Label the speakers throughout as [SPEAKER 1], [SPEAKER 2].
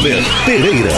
[SPEAKER 1] Jalber Pereira.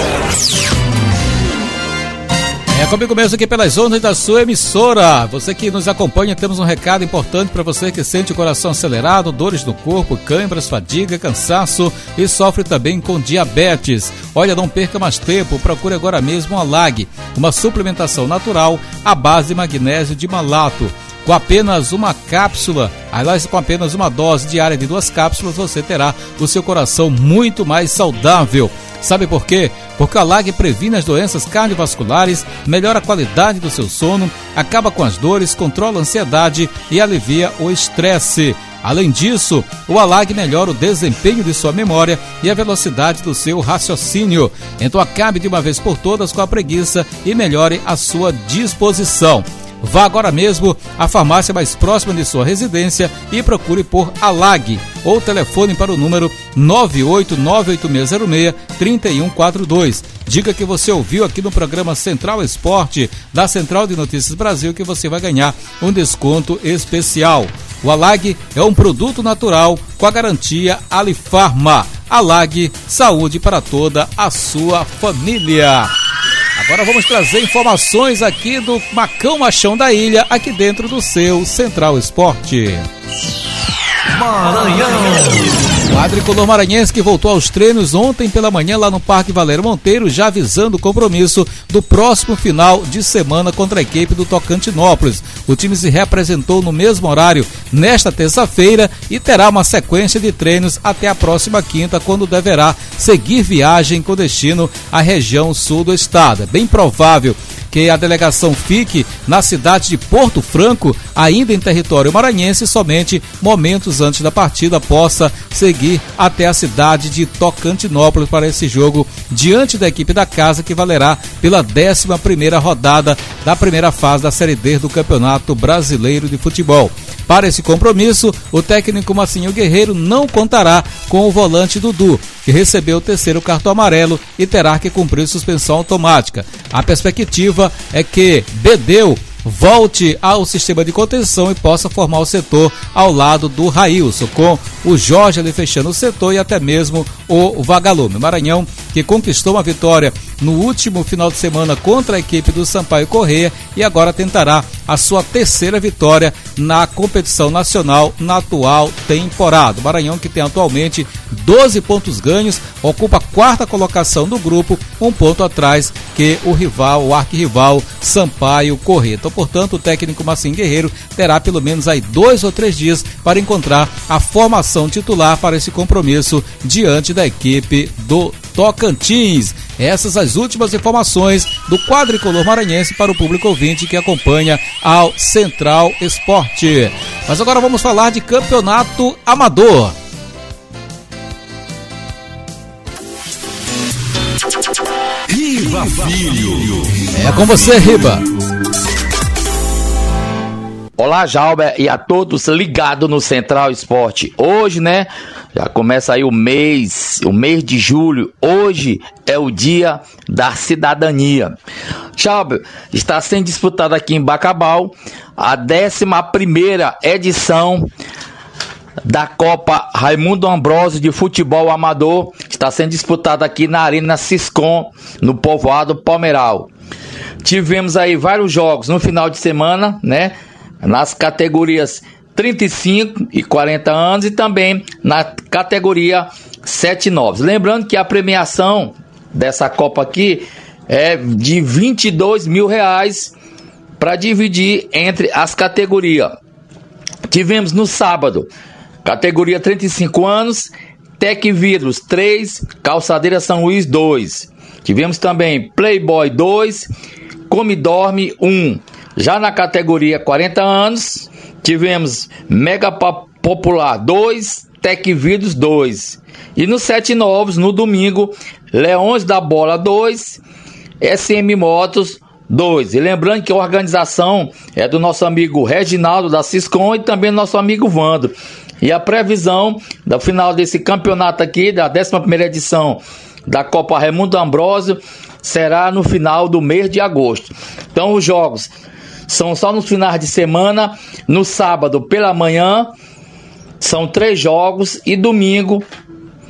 [SPEAKER 2] É comigo mesmo aqui pelas ondas da sua emissora. Você que nos acompanha, temos um recado importante para você que sente o coração acelerado, dores no corpo, câimbras, fadiga, cansaço e sofre também com diabetes. Olha, não perca mais tempo, procure agora mesmo a LAG, uma suplementação natural à base de magnésio de malato. Com apenas uma cápsula, aliás, com apenas uma dose diária de 2 cápsulas, você terá o seu coração muito mais saudável. Sabe por quê? Porque a LAG previne as doenças cardiovasculares, melhora a qualidade do seu sono, acaba com as dores, controla a ansiedade e alivia o estresse. Além disso, o ALAG melhora o desempenho de sua memória e a velocidade do seu raciocínio. Então acabe de uma vez por todas com a preguiça e melhore a sua disposição. Vá agora mesmo à farmácia mais próxima de sua residência e procure por ALAG ou telefone para o número 9898606-3142. Diga que você ouviu aqui no programa Central Esporte da Central de Notícias Brasil que você vai ganhar um desconto especial. O ALAG é um produto natural com a garantia Alifarma. ALAG, saúde para toda a sua família. Agora vamos trazer informações aqui do Macão Machão da Ilha, aqui dentro do seu Central Esporte.
[SPEAKER 1] Maranhão.
[SPEAKER 2] O quadricolor maranhense que voltou aos treinos ontem pela manhã lá no Parque Valério Monteiro, já avisando o compromisso do próximo final de semana contra a equipe do Tocantinópolis. O time se reapresentou no mesmo horário nesta terça-feira e terá uma sequência de treinos até a próxima quinta, quando deverá seguir viagem com destino à região sul do estado. É bem provável que a delegação fique na cidade de Porto Franco, ainda em território maranhense, somente momentos antes da partida possa seguir até a cidade de Tocantinópolis para esse jogo diante da equipe da casa, que valerá pela 11ª rodada da primeira fase da Série D do Campeonato Brasileiro de Futebol. Para esse compromisso, o técnico Massinho Guerreiro não contará com o volante Dudu, que recebeu o 3º cartão amarelo e terá que cumprir suspensão automática. A perspectiva é que Bedeu volte ao sistema de contenção e possa formar o setor ao lado do Railson, com o Jorge ali fechando o setor e até mesmo o Vagalume. Maranhão, que conquistou uma vitória no último final de semana contra a equipe do Sampaio Corrêa e agora tentará a sua 3ª vitória na competição nacional na atual temporada. O Maranhão, que tem atualmente 12 pontos ganhos, ocupa a 4ª colocação do grupo, um ponto atrás que o rival, o arquirrival Sampaio Corrêa. Então, portanto, o técnico Massinho Guerreiro terá pelo menos aí 2 ou 3 dias para encontrar a formação titular para esse compromisso diante da equipe do Tocantins. Essas as últimas informações do quadricolor maranhense para o público ouvinte que acompanha ao Central Esporte. Mas agora vamos falar de campeonato amador.
[SPEAKER 1] Riba Filho.
[SPEAKER 2] É com você, Riba.
[SPEAKER 3] Olá, Jalber, e a todos ligados no Central Esporte. Hoje, né, já começa aí o mês de julho. Hoje é o dia da cidadania. Jalber, está sendo disputada aqui em Bacabal a 11ª edição da Copa Raimundo Ambrosio de Futebol Amador. Está sendo disputada aqui na Arena Siscom, no povoado Palmeiral. Tivemos aí vários jogos no final de semana, né, nas categorias 35 e 40 anos e também na categoria 7 e 9. Lembrando que a premiação dessa Copa aqui é de R$22 mil para dividir entre as categorias. Tivemos no sábado, categoria 35 anos, Tec Vidros 3, Calçadeira São Luís 2. Tivemos também Playboy 2, Come Dorme 1. Já na categoria 40 anos, tivemos Mega Popular 2, Tec Vidros 2. E no 7 Novos, no domingo, Leões da Bola 2, SM Motos 2. E lembrando que a organização é do nosso amigo Reginaldo da Siscom e também do nosso amigo Vando. E a previsão do final desse campeonato aqui, da 11ª edição da Copa Raimundo Ambrosio, será no final do mês de agosto. Então os jogos são só nos finais de semana. No sábado pela manhã são 3 jogos e domingo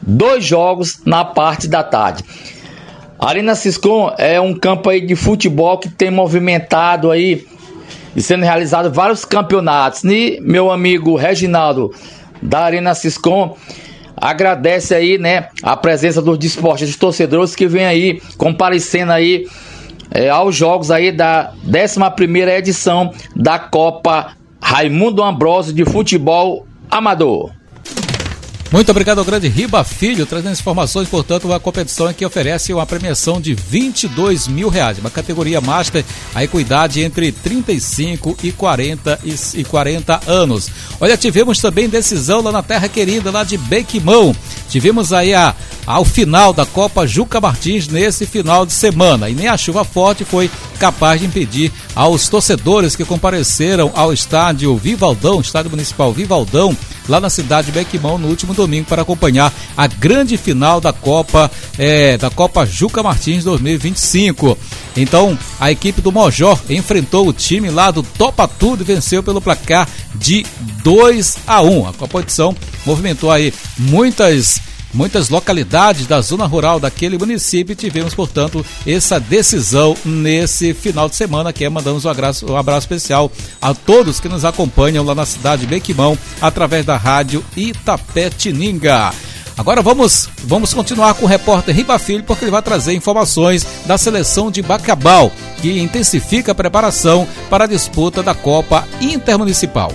[SPEAKER 3] 2 jogos na parte da tarde. A Arena Siscom é um campo aí de futebol que tem movimentado aí e sendo realizado vários campeonatos. E meu amigo Reginaldo da Arena Siscom agradece aí, né, a presença dos desportistas, dos torcedores que vem aí comparecendo aí aos jogos aí da 11ª edição da Copa Raimundo Ambrosio de futebol amador.
[SPEAKER 2] Muito obrigado ao grande Riba Filho, trazendo informações, portanto, uma competição que oferece uma premiação de R$22 mil, uma categoria Master, aí com idade entre 35 e 40 anos. Olha, tivemos também decisão lá na terra querida, lá de Bequimão. Tivemos aí ao final da Copa Juca Martins nesse final de semana, e nem a chuva forte foi capaz de impedir aos torcedores que compareceram ao estádio Vivaldão, estádio municipal Vivaldão, lá na cidade de Bequimão, no último domingo, para acompanhar a grande final da Copa Juca Martins 2025. Então, a equipe do Mojó enfrentou o time lá do Topa Tudo e venceu pelo placar de 2-1. A competição movimentou aí muitas localidades da zona rural daquele município, e tivemos, portanto, essa decisão nesse final de semana, que mandamos um abraço especial a todos que nos acompanham lá na cidade de Bequimão, através da rádio Itapetininga. Agora vamos continuar com o repórter Riba Filho, porque ele vai trazer informações da seleção de Bacabal, que intensifica a preparação para a disputa da Copa Intermunicipal.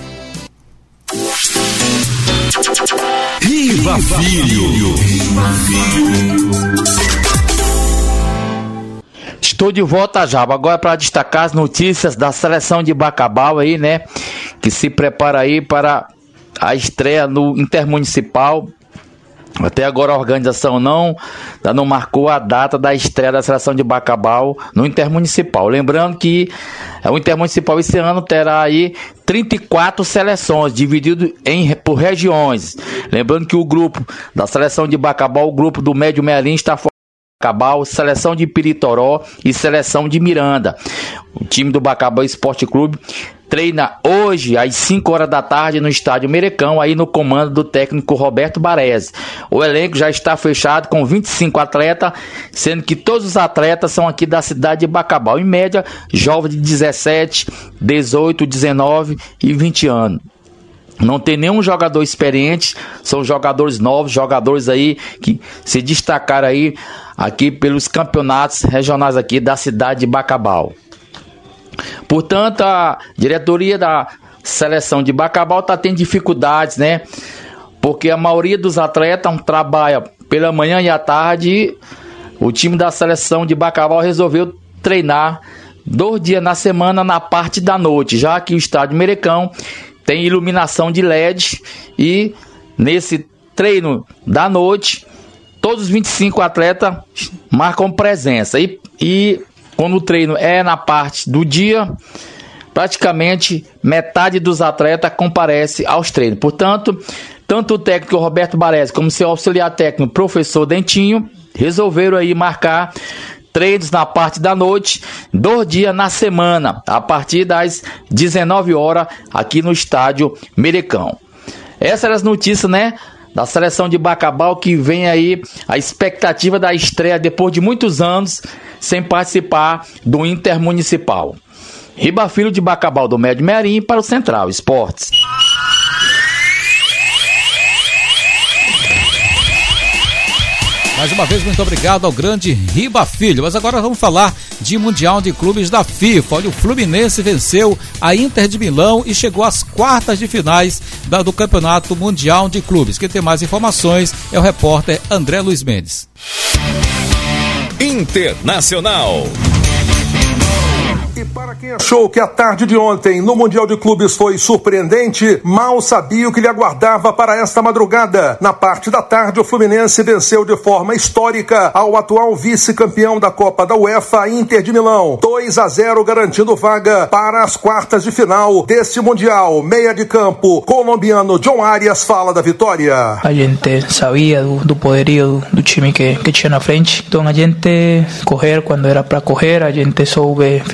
[SPEAKER 1] Riba Filho.
[SPEAKER 3] Estou de volta, Jaba, agora para destacar as notícias da seleção de Bacabal aí, né, que se prepara aí para a estreia no Intermunicipal. Até agora a organização não marcou a data da estreia da seleção de Bacabal no Intermunicipal. Lembrando que o Intermunicipal esse ano terá aí 34 seleções, dividido por regiões. Lembrando que o grupo da seleção de Bacabal, o grupo do Médio Melim, está formado por Bacabal, seleção de Piritoró e seleção de Miranda. O time do Bacabal Esporte Clube treina hoje às 5 horas da tarde no estádio Merecão, aí no comando do técnico Roberto Baresi. O elenco já está fechado com 25 atletas, sendo que todos os atletas são aqui da cidade de Bacabal, em média jovens de 17, 18, 19 e 20 anos. Não tem nenhum jogador experiente, são jogadores novos, jogadores aí que se destacaram aí aqui pelos campeonatos regionais aqui da cidade de Bacabal. Portanto, a diretoria da seleção de Bacabal está tendo dificuldades, né? Porque a maioria dos atletas trabalha pela manhã e à tarde, e o time da seleção de Bacabal resolveu treinar 2 dias na semana na parte da noite, já que o estádio Merecão tem iluminação de LED, e nesse treino da noite todos os 25 atletas marcam presença, e quando o treino é na parte do dia, praticamente metade dos atletas comparece aos treinos. Portanto, tanto o técnico Roberto Baresi como seu auxiliar técnico, professor Dentinho, resolveram aí marcar treinos na parte da noite, 2 dias na semana, a partir das 19 horas, aqui no estádio Merecão. Essas eram as notícias, né, da seleção de Bacabal, que vem aí a expectativa da estreia depois de muitos anos sem participar do Intermunicipal. Riba Filho de Bacabal, do Médio Merim, para o Central Esportes.
[SPEAKER 2] Mais uma vez, muito obrigado ao grande Riba Filho. Mas agora vamos falar de Mundial de Clubes da FIFA. Olha, o Fluminense venceu a Inter de Milão e chegou às quartas de finais do Campeonato Mundial de Clubes. Quem tem mais informações é o repórter André Luiz Mendes.
[SPEAKER 1] Internacional.
[SPEAKER 4] E para quem achou que a tarde de ontem no Mundial de Clubes foi surpreendente, mal sabia o que lhe aguardava para esta madrugada. Na parte da tarde, o Fluminense venceu de forma histórica ao atual vice-campeão da Copa da UEFA, Inter de Milão, 2-0, garantindo vaga para as quartas de final deste Mundial. Meia de campo colombiano John Arias fala da vitória.
[SPEAKER 5] A gente sabia do poderio do time que tinha na frente, então a gente correr quando era para correr, a gente soube ficar com a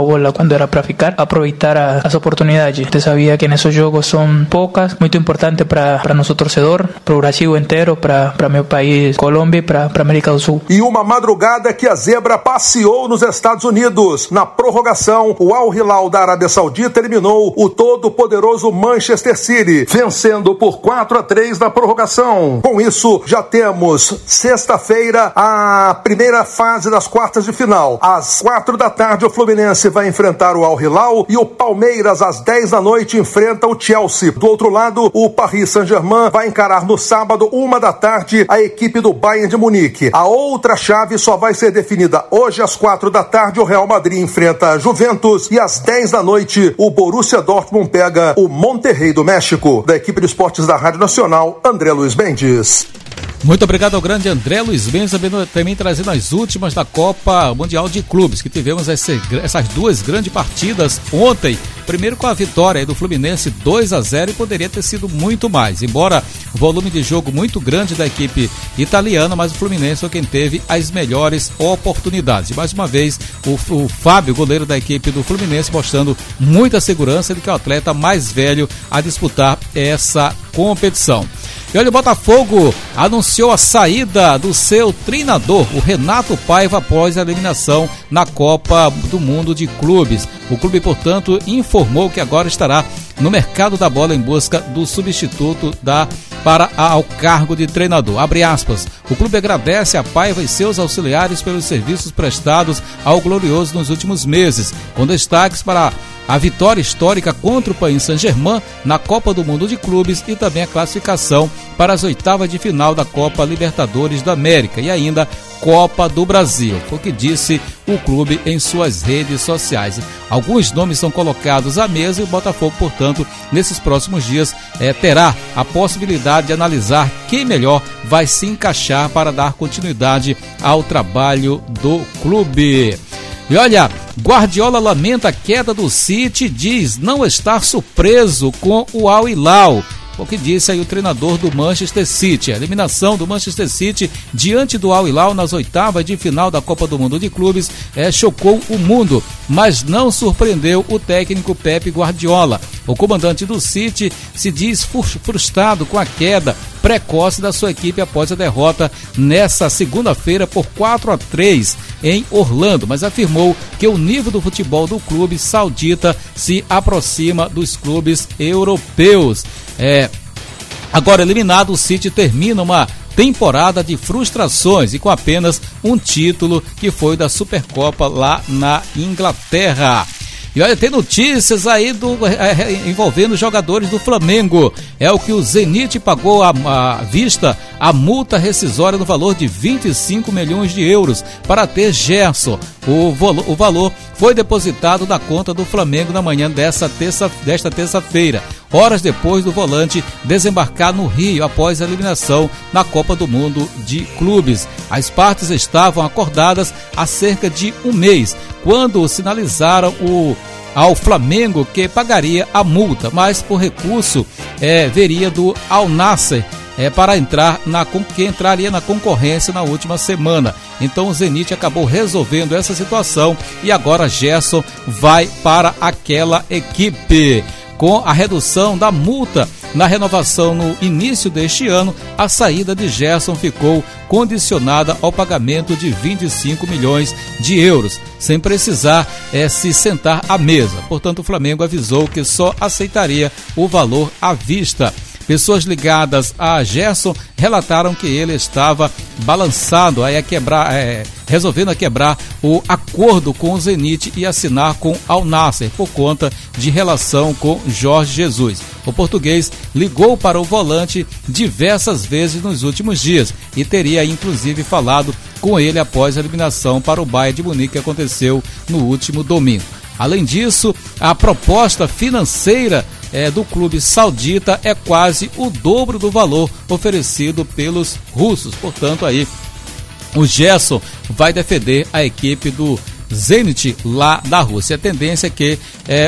[SPEAKER 5] bola quando era para ficar, aproveitar as oportunidades. Você sabia que nesses jogos são poucas, muito importante para nosso torcedor, para o Brasil inteiro, para meu país, Colômbia, para América do Sul.
[SPEAKER 4] E uma madrugada que a zebra passeou nos Estados Unidos. Na prorrogação, o Al Hilal da Arábia Saudita eliminou o todo-poderoso Manchester City, vencendo por 4-3 na prorrogação. Com isso, já temos sexta-feira a primeira fase das quartas de final. Às 4 da tarde, o Fluminense vai enfrentar o Al Hilal e o Palmeiras, às 10 da noite, enfrenta o Chelsea. Do outro lado, o Paris Saint-Germain vai encarar no sábado, 1 da tarde, a equipe do Bayern de Munique. A outra chave só vai ser definida hoje às 4 da tarde. O Real Madrid enfrenta a Juventus e às 10 da noite, o Borussia Dortmund pega o Monterrey do México. Da equipe de esportes da Rádio Nacional, André Luiz Mendes.
[SPEAKER 2] Muito obrigado ao grande André Luiz Mendes, também trazendo as últimas da Copa Mundial de Clubes, que tivemos essas duas grandes partidas ontem. Primeiro com a vitória do Fluminense 2-0 e poderia ter sido muito mais, embora o volume de jogo muito grande da equipe italiana, mas o Fluminense foi quem teve as melhores oportunidades. E mais uma vez, o Fábio, goleiro da equipe do Fluminense, mostrando muita segurança de que é o atleta mais velho a disputar essa competição. E olha, o Botafogo anunciou a saída do seu treinador, o Renato Paiva, após a eliminação na Copa do Mundo de Clubes. O clube, portanto, informou que agora estará no mercado da bola em busca do substituto ao cargo de treinador. Abre aspas. O clube agradece a Paiva e seus auxiliares pelos serviços prestados ao Glorioso nos últimos meses, com destaques para a vitória histórica contra o Paris Saint-Germain na Copa do Mundo de Clubes e também a classificação para as oitavas de final da Copa Libertadores da América e ainda Copa do Brasil, foi o que disse o clube em suas redes sociais. Alguns nomes são colocados à mesa e o Botafogo, portanto, nesses próximos dias terá a possibilidade de analisar quem melhor vai se encaixar para dar continuidade ao trabalho do clube. E olha, Guardiola lamenta a queda do City e diz não estar surpreso com o Al Hilal. O que disse aí o treinador do Manchester City. A eliminação do Manchester City diante do Al Hilal nas oitavas de final da Copa do Mundo de Clubes chocou o mundo, mas não surpreendeu o técnico Pep Guardiola. O comandante do City se diz frustrado com a queda precoce da sua equipe após a derrota nessa segunda-feira por 4-3 em Orlando, mas afirmou que o nível do futebol do clube saudita se aproxima dos clubes europeus. Agora eliminado, o City termina uma temporada de frustrações e com apenas um título, que foi da Supercopa lá na Inglaterra. E olha, tem notícias aí envolvendo jogadores do Flamengo. É o que o Zenit pagou à vista a multa rescisória no valor de 25 milhões de euros para ter Gerson. O valor foi depositado na conta do Flamengo na manhã desta terça-feira, horas depois do volante desembarcar no Rio após a eliminação na Copa do Mundo de Clubes. As partes estavam acordadas há cerca de um mês, quando sinalizaram ao Flamengo que pagaria a multa, mas por recurso veria do Al Nassr para que entraria na concorrência na última semana. Então o Zenit acabou resolvendo essa situação e agora Gerson vai para aquela equipe. Com a redução da multa na renovação no início deste ano, a saída de Gerson ficou condicionada ao pagamento de 25 milhões de euros, sem precisar se sentar à mesa. Portanto, o Flamengo avisou que só aceitaria o valor à vista. Pessoas ligadas a Gerson relataram que ele estava balançado, resolvendo quebrar o acordo com o Zenit e assinar com Al Nassr por conta de relação com Jorge Jesus. O português ligou para o volante diversas vezes nos últimos dias e teria inclusive falado com ele após a eliminação para o Bayern de Munique que aconteceu no último domingo. Além disso, a proposta financeira do clube saudita é quase o dobro do valor oferecido pelos russos. Portanto, aí o Gerson vai defender a equipe do Zenit lá da Rússia. A tendência é que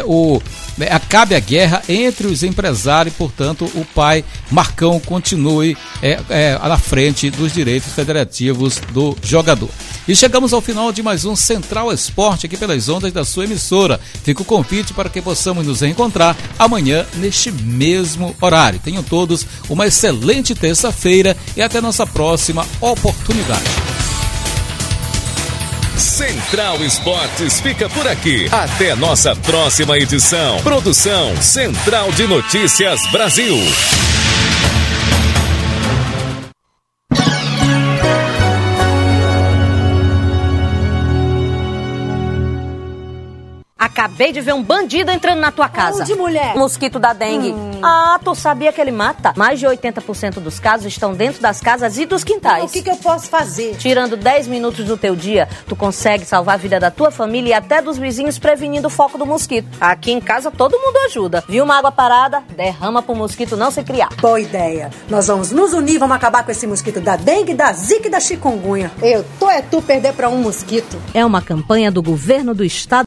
[SPEAKER 2] acabe a guerra entre os empresários, portanto o pai Marcão continue na frente dos direitos federativos do jogador. E chegamos ao final de mais um Central Esporte aqui pelas ondas da sua emissora. Fica o convite para que possamos nos reencontrar amanhã neste mesmo horário. Tenham todos uma excelente terça-feira e até nossa próxima oportunidade.
[SPEAKER 1] Central Esportes fica por aqui. Até nossa próxima edição. Produção Central de Notícias Brasil.
[SPEAKER 6] Acabei de ver um bandido entrando na tua casa.
[SPEAKER 7] Onde, mulher?
[SPEAKER 6] Mosquito da dengue. Ah, tu sabia que ele mata? Mais de 80% dos casos estão dentro das casas e dos quintais.
[SPEAKER 7] O que eu posso fazer?
[SPEAKER 6] Tirando 10 minutos do teu dia, tu consegue salvar a vida da tua família e até dos vizinhos, prevenindo o foco do mosquito. Aqui em casa todo mundo ajuda. Viu uma água parada? Derrama pro mosquito não se criar.
[SPEAKER 7] Boa ideia. Nós vamos nos unir, vamos acabar com esse mosquito da dengue, da zika e da chikungunya. Eu tô é tu perder pra um mosquito.
[SPEAKER 6] É uma campanha do governo do estado